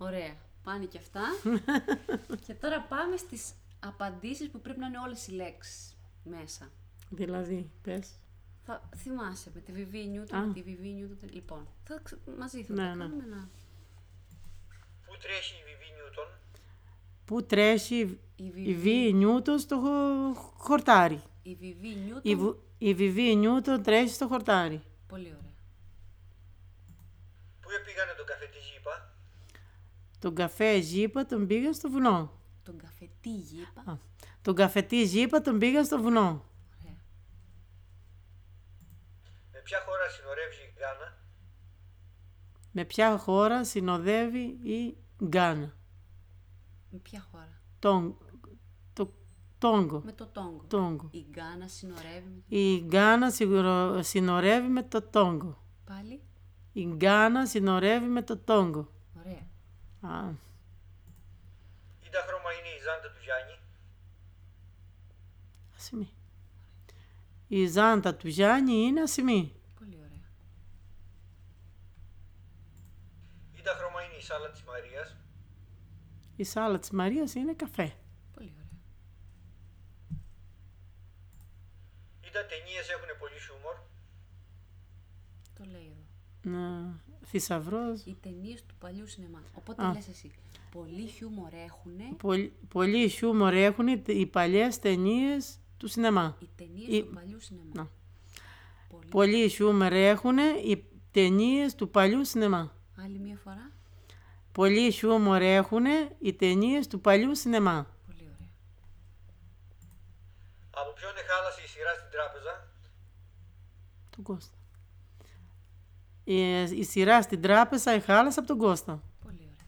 Ωραία. Πάνε και αυτά. Και τώρα πάμε στις απαντήσεις που πρέπει να είναι όλες οι λέξεις μέσα. Δηλαδή, πες. Θα θυμάσαι με τη Βιβί Νιούτον, με τη Βιβί Νιούτον. Λοιπόν, μαζί θα τα κάνουμε να... Πού τρέχει η Βιβί Νιούτον? Πού τρέχει η Βιβί Νιούτον στο χορτάρι. Η Βιβί Νιούτον... Η Βιβί Νιούτον τρέχει στο χορτάρι. Πολύ ωραία. Πού πήγανε τον καφετή Ζήπα? Τον καφέ Ζήπα τον πήγαν στο βουνό. Τον καφετή Ζήπα. Τον καφετή Ζήπα τον πήγαν στο βουνό. Ωραία. Με ποια χώρα συνορεύει η Γκάνα? Με ποια χώρα συνοδεύει η Γκάνα? Με ποια χώρα? Τόγκο. Με το Τόγκο. Τόγκο. Η Γκάνα συνορεύει. Η Γκάνα συνορεύει με το Τόγκο. Πάλι. Η Γκάνα συνορεύει με το Τόγκο. Ωραία. Ήντα χρώμα είναι η ζάντα του Γιάννη? Ασημή. Η ζάντα του Γιάννη είναι ασημή. Πολύ ωραία. Ήντα χρώμα είναι η σάλα της Μαρίας? Η σάλα της Μαρίας είναι καφέ. Πολύ ωραία. Ήντα ταινίες έχουν πολύ χιούμορ? Το λέει εδώ. Θησαυρός. Οι ταινίες του παλιού σινεμά. Οπότε λες εσύ. Πολύ χιούμορ έχουνε. Πολύ χιούμορ έχουν οι παλιές ταινίες του σινεμά. Οι ταινίες του παλιού σινεμά. Πολύ χιούμορ έχουν οι ταινίες του παλιού σινεμά. Άλλη μία φορά. Πολύ χιούμορ έχουν οι ταινίες του παλιού σινεμά. Πολύ ωραία. Από ποιον εχάλασε η σειρά στην τράπεζα? Του Κώστα. Η σειρά στην τράπεζα εχάλασε από τον Κώστα. Πολύ ωραία.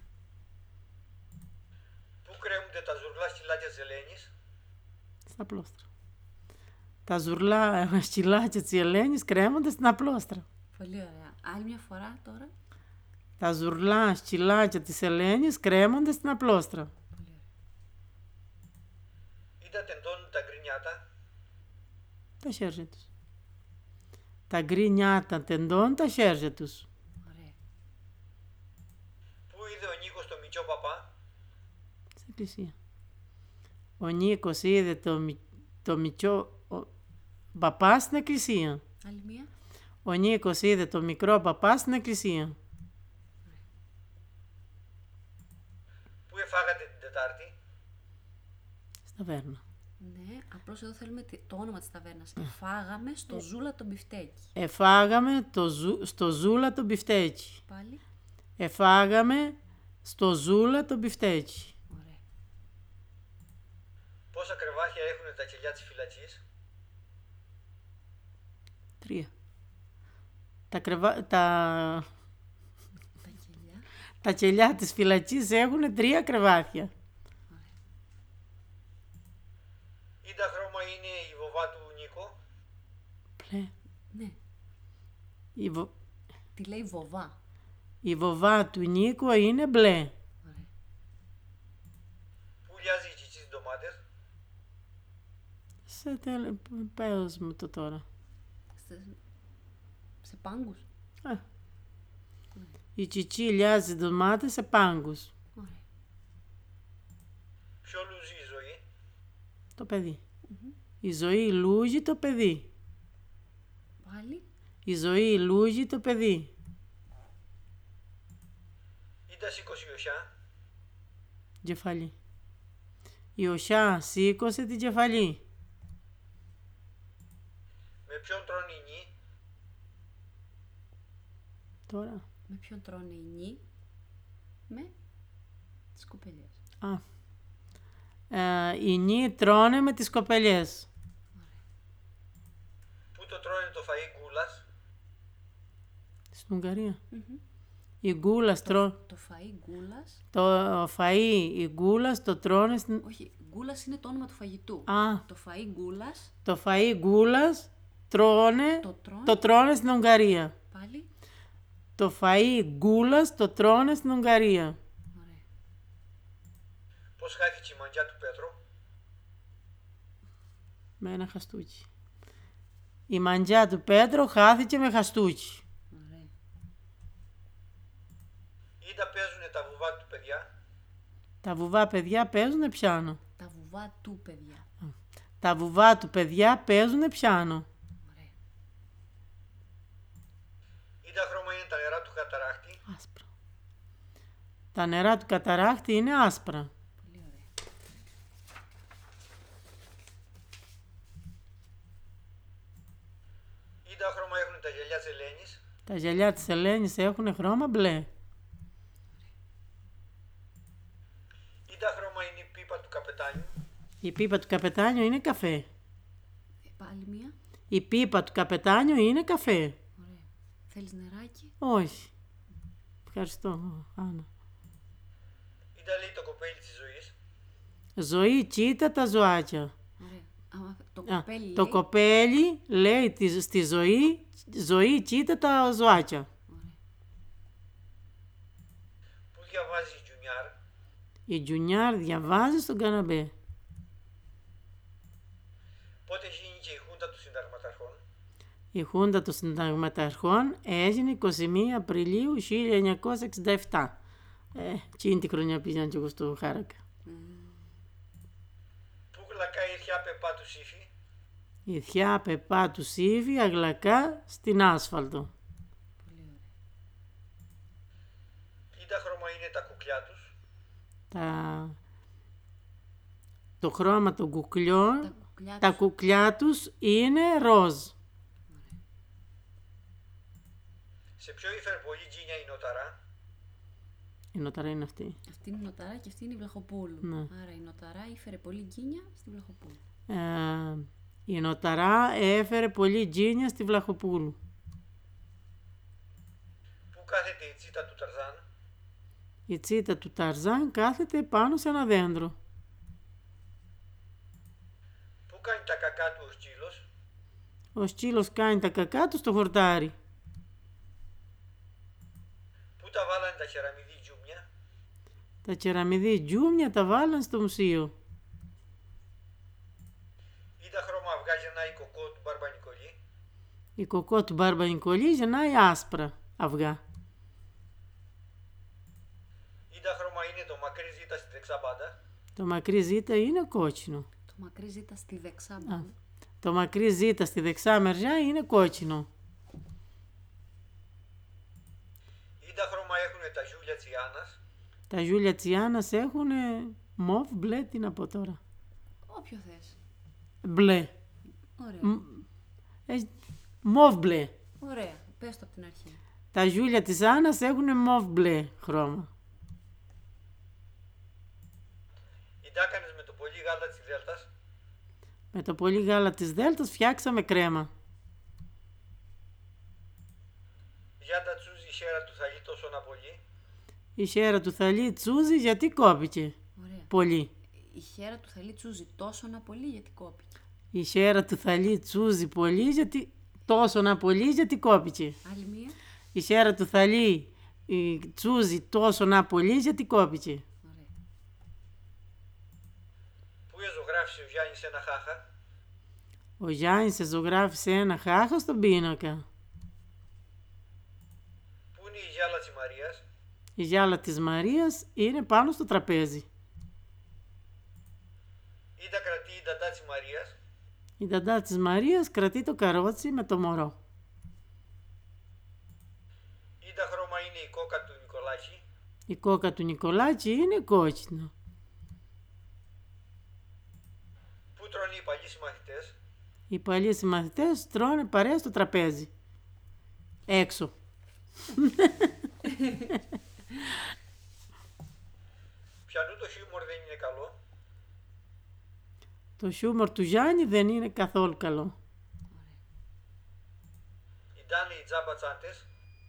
Πού κρέμονται τα ζουρλά σκυλάκια της Ελένης? Στα πλώστρα. Τα ζουρλά σκυλάκια της Ελένης κρέμονται στην απλώστρα. Πολύ ωραία. Άλλη μια φορά τώρα. Τα ζουρλά σκυλάκια της Ελένης κρέμονται στην απλώστρα. Πολύ ωραία. Ήντα τεντώνουν τα γκρινιάτα? Τα χέρια τους. Τα γκρινιάτα τεντώνουν τα χέρια τους. Ωραία. Πού είδε ο Νίκος το Μητσό παπά? Στην εκκλησία. Ο Νίκος είδε το Μητσό παπά στην εκκλησία. Άλλη μία. Ο Νίκος είδε το μικρό παπά στην εκκλησία. Πού εφάγατε την Τετάρτη? Στα Βέρνα. Ναι, απλώς εδώ θέλουμε το όνομα της ταβέρνας. Εφάγαμε στο Ζούλα το μπιφτέκι. Εφάγαμε στο Ζούλα το μπιφτέκι. Πάλι. Εφάγαμε στο Ζούλα το μπιφτέκι. Ωραία. Πόσα κρεβάτια έχουν τα κελιά της φυλακής? 3. Τα κελιά. Τα κελιά της φυλακής έχουν 3 κρεβάτια. Ήντα χρώμα είναι η βοβά του Νίκο? Πλε. Ναι. Τι λέει βοβά. Η βοβά του Νίκο είναι μπλε. Ωραία. Πού λιάζει η τσιτσί στις ντομάτες? Πες μου το τώρα. Σε πάγκους. Η τσιτσί λιάζει ντομάτες σε πάγκους. Ωραία. Ποιο λούζει η ζωή? Το παιδί. Η ζωή λούζει το παιδί. Πάλι. Η ζωή λούζει το παιδί. Ήντα σήκωσε η οσιά? Κεφαλή. Η οσιά σήκωσε την κεφαλή. Με ποιον τρώνε οι νη? Τώρα. Με ποιον τρώνε οι νη? Με τις κοπελιές. Οι νη τρώνε με τις κοπελιές. Πού το τρώνε το φαΐ γκούλας? Στην Ουγγαρία. Η γκούλας Το φαΐ γκούλας. Το φαΐ, η γκούλας το τρώνε στην... Όχι, γκούλας είναι το όνομα του φαγητού. Το φαΐ γκούλας. Το φαΐ γκούλας το τρώνε στην Ουγγαρία. Πάλι. Το φαΐ γκούλας το τρώνε στην Ουγγαρία. Ωραία. Πώς χάθηκε η μαντιά του Πέτρου? Με ένα χαστούκι. Η μαντιά του Πέτρο χάθηκε με χαστούκι. Ωραία. Είτε παίζουνε τα βουβά του παιδιά. Τα βουβά παιδιά παίζουνε πιάνο. Τα βουβά του παιδιά. Τα βουβά του παιδιά παίζουνε πιάνο. Ωραία. Είτε χρώμα είναι τα νερά του καταράχτη. Άσπρα. Τα νερά του καταράχτη είναι άσπρα. Πολύ ωραία. Είτε χρώμα έχουν τα γυαλιά της Ελένης. Τα γυαλιά της Ελένης έχουν χρώμα μπλε. Είτε χρώμα είναι η πίπα του καπετάνιου. Η πίπα του καπετάνιου είναι καφέ. Πάλι μία. Η πίπα του καπετάνιου είναι καφέ. Ωραία. Θέλεις νεράκι? Όχι. Ευχαριστώ, Άννα. Είτε λέει το κοπέλι της ζωής. Ζωή κοίτα τα ζωάκια. Ωραία. Το Α, κοπέλι το λέει... κοπέλι λέει στη ζωή κοίτα τα ζωάκια. Ωραία. Που διαβάζει η Τζουνιάρ. Η Τζουνιάρ διαβάζει στον καναπέ. Πότε γίνει και η χούντα των συνταγματαρχών. Η χούντα των συνταγματαρχών έγινε 21 Απριλίου 1967. Εκείνη τη χρονιά πήγαινα και εγώ στο Χάρακα. Πού γλακά η θιά πεπά του σύφη. Η θιά πεπά του Σίβη αγλακά στην άσφαλτο. Πολύ ωραία. Είτε χρώμα είναι τα κουκλιά τους. Το χρώμα των κουκλιών, Τα κουκλιά τα κουκλιά τους είναι ροζ. Σε ποιο ήφερε πολύ γκίνια η νοταρά. Η νοταρά είναι αυτή. Αυτή είναι η Νοταρά και αυτή είναι η Βλαχοπούλου. Ναι. Άρα η Νοταρά ήφερε πολύ γκίνια στη Βλαχοπούλου. Η νοταρά έφερε πολύ τζίνια στη Βλαχοπούλου. Πού κάθεται η τσίτα του Ταρζάν. Η τσίτα του Ταρζάν κάθεται πάνω σε ένα δέντρο. Πού κάνει τα κακά του ο σκύλος. Ο σκύλος κάνει τα κακά του στο χορτάρι. Πού τα βάλανε τα χεραμιδί τζούμια. Τα κεραμιδί τζούμια τα βάλαν στο μουσείο. Είτε χρώμα αυγά γεννάει η κοκό του Μπάρμπα Νικολή. Η κοκό του Μπάρμπα Νικολή γεννάει άσπρα αυγά. Είτε χρώμα είναι το μακρύ ζήτα στη δεξιά πάντα. Το μακρύ ζήτα είναι κόκκινο. Το μακρύ ζήτα στη δεξιά μπάντα. Το μακρύ ζήτα στη δεξιά μεριά είναι κόκκινο. Είτε χρώμα έχουν τα ζούλια της Ιάννας. Τα ζούλια της Ιάννας έχουν μοβ μπλε, τι να πω τώρα. Όποιο θες. Μπλε. Ωραία. Μοβ μπλε. Ωραία. Πες το από την αρχή. Τα ζούλια της Άννας έχουν μοβ μπλε χρώμα. Είτε έκανες με το πολύ γάλα της Δέλτας. Με το πολύ γάλα της Δέλτας φτιάξαμε κρέμα. Για τα τσούζει η σέρα του θαλί τόσο να πολύ. Η σέρα του θαλί τσούζει γιατί κόπηκε. Ωραία. Πολύ. Η χέρα του θαλί τσούζει τόσο να πολύ γιατί κόπηκε. Η σέρα του θαλί τσούζει πολύ γιατί... τόσο να πολύ γιατί κόπηκε. Άλλη μία. Η σέρα του θαλί τσούζει τόσο να πολύ γιατί κόπηκε. Ωραία. Πού ζωγράφησε ο Γιάννης ένα χάχα. Ο Γιάννης ζωγράφησε ένα χάχα στον πίνακα. Πού είναι η γυάλα της Μαρίας. Η γυάλα της Μαρίας είναι πάνω στο τραπέζι. Είτε κρατεί η νταντά της Μαρίας. Η νταντά της Μαρίας κρατεί το καρότσι με το μωρό. Είτε χρώμα είναι η κόκα του Νικολάκη. Η κόκα του Νικολάκη είναι κόκκινο. Πού τρώνε οι παλιοί συμμαθητές. Οι παλιοί συμμαθητές τρώνε παρέα στο τραπέζι. Έξω. Πιανού το χιούμορ δεν είναι καλό. Το χιούμορ του Γιάννη δεν είναι καθόλου καλό. Ήτανε οι τζάμπα τσάντες.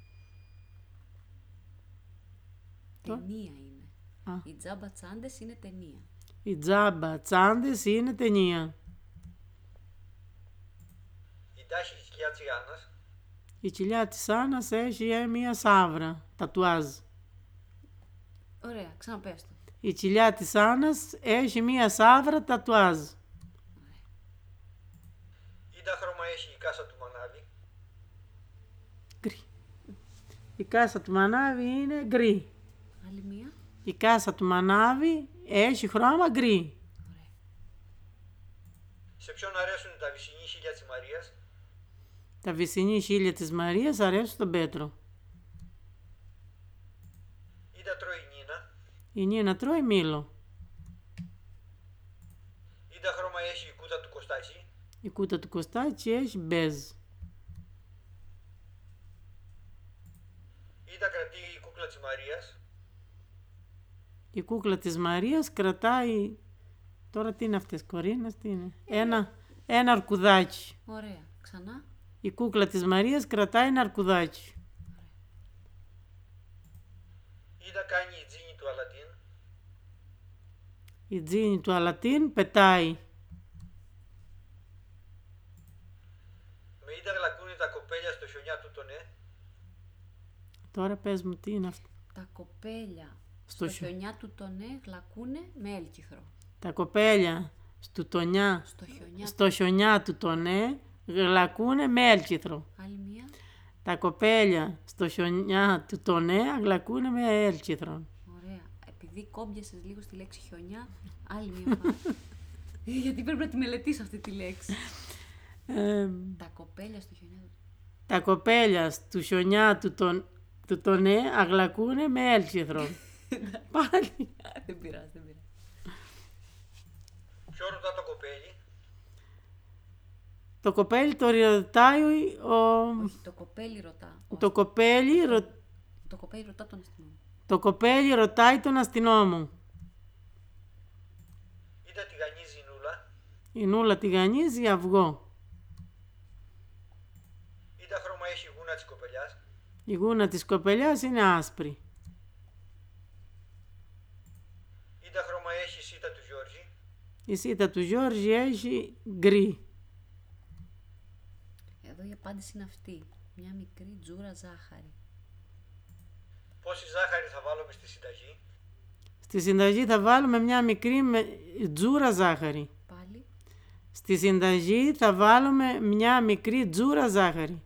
Ταινία είναι. Α. Οι τζάμπα τσάντες είναι ταινία. Οι τζάμπα τσάντες είναι ταινία. Η τάχη της κοιλιά της Ιάννας. Η κοιλιά της Άννας έχει μία σάβρα, τατουάζ. Ωραία, ξαναπες το. Η κοιλιά της Άννας έχει μία σάβρα, τατουάζ. Είτε χρώμα έχει η κάσα του Μανάβη. Γκρι. Η κάσα του Μανάβη είναι γκρι. Η κάσα του μανάβη έχει χρώμα γκρι. Σε ποιον αρέσουν τα βυσσινή χείλια της Μαρίας? Τα βυσσινή χείλια της Μαρίας αρέσουν στον Πέτρο. Ή τα τρώει η Νίνα? Η Νίνα τρώει μήλο. Ή τα χρώμα έχει η κούτα του Κωστάκη? Η κούτα του Κωστάκη έχει μπέζ. Ή τα κρατεί η κούκλα της Μαρίας? Η κούκλα της Μαρίας κρατάει... Τώρα τι είναι αυτές, Κορίνας, τι είναι? Ένα αρκουδάκι. Ωραία. Ξανά. Η κούκλα της Μαρίας κρατάει ένα αρκουδάκι. Ή τα κάνει η τζίνι του Αλαντίν? Η τζίνι του Αλατίν πετάει. Με ή τα γλακούνι τα κοπέλια στο χιονιά του τον Τώρα πες μου τι είναι αυτό. Τα κοπέλια Στο στο χιονιά του τονέ γλακούνε με έλκυθρο. Τα κοπέλια στο χιονιά του τονέ γλακούνε με έλκυθρο. Άλλη μία. Τα κοπέλια στο χιονιά του τονέ γλακούνε με έλκυθρο. Ωραία. Επειδή κόμπιασες λίγο στη λέξη χιονιά, άλλη μία φορά. Γιατί πρέπει να τη μελετήσω αυτή τη λέξη. Τα κοπέλια στο χιονιά του. Τα κοπέλια στο χιονιά του τονέ αγλακούνε με έλκυθρο. Πάλι. Δεν πειράζει, δεν πειράζει. Ποιο ρωτά το κοπέλι? Το κοπέλι το ρωτάει Όχι, το κοπέλι ρωτά. Το κοπέλι ρωτά τον αστυνόμο. Το κοπέλι ρωτάει τον αστυνόμο. Ή τα τηγανίζει η Νούλα? Η Νούλα τηγανίζει αυγό. Ή τα χρώμα έχει η γούνα της κοπελιάς? Η γούνα της κοπελιάς είναι άσπρη. Ή τα χρώμα έχει η σίτα του Γιώργη? Η σίτα του Γιώργη έχει γκρι. Εδώ η απάντηση είναι αυτή. Μια μικρή τζούρα ζάχαρη. Πόση ζάχαρη θα βάλουμε στη συνταγή? Στη συνταγή θα βάλουμε μια μικρή τζούρα ζάχαρη. Πάλι. Στη συνταγή θα βάλουμε μια μικρή τζούρα ζάχαρη.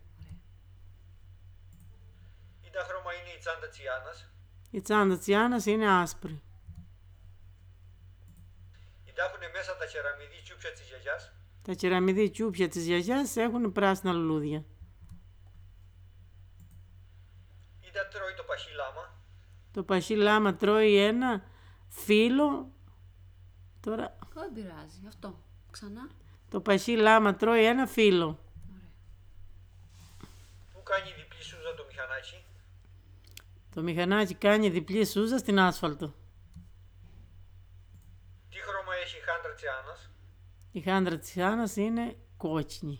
Ή τα χρώμα είναι η τσάντα της Ιάννας? Η τσάντα της Ιάννας είναι άσπρη. Ή τα έχουνε μέσα τα κεραμιδί τσούπια της γιαγιάς? Τα κεραμιδί τσούπια της γιαγιάς έχουν πράσινα λουλούδια. Ή τα τρώει το παχύ λάμα? Το παχύ λάμα τρώει ένα φύλλο. Τώρα... Δεν πειράζει. Αυτό. Ξανά. Το παχύ λάμα τρώει ένα φύλλο. Ωραία. Πού κάνει διπλή σούζα το μηχανάκι? Το μηχανάκι κάνει διπλή σούζα στην άσφαλτο. Τι χρώμα έχει η χάντρα της Ιάννας? Η χάντρα της Ιάννας είναι κόκκινη.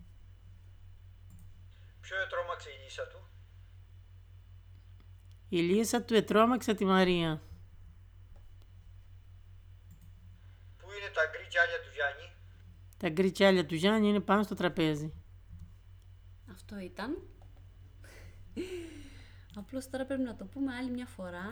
Ποιο ετρώμαξε η λύσα του? Η Λύσα του ετρώμαξε τη Μαρία. Πού είναι τα γκρι κιάλια του Γιάννη? Τα γκρι κιάλια του Γιάννη είναι πάνω στο τραπέζι. Αυτό ήταν. Απλώς τώρα πρέπει να το πούμε άλλη μια φορά.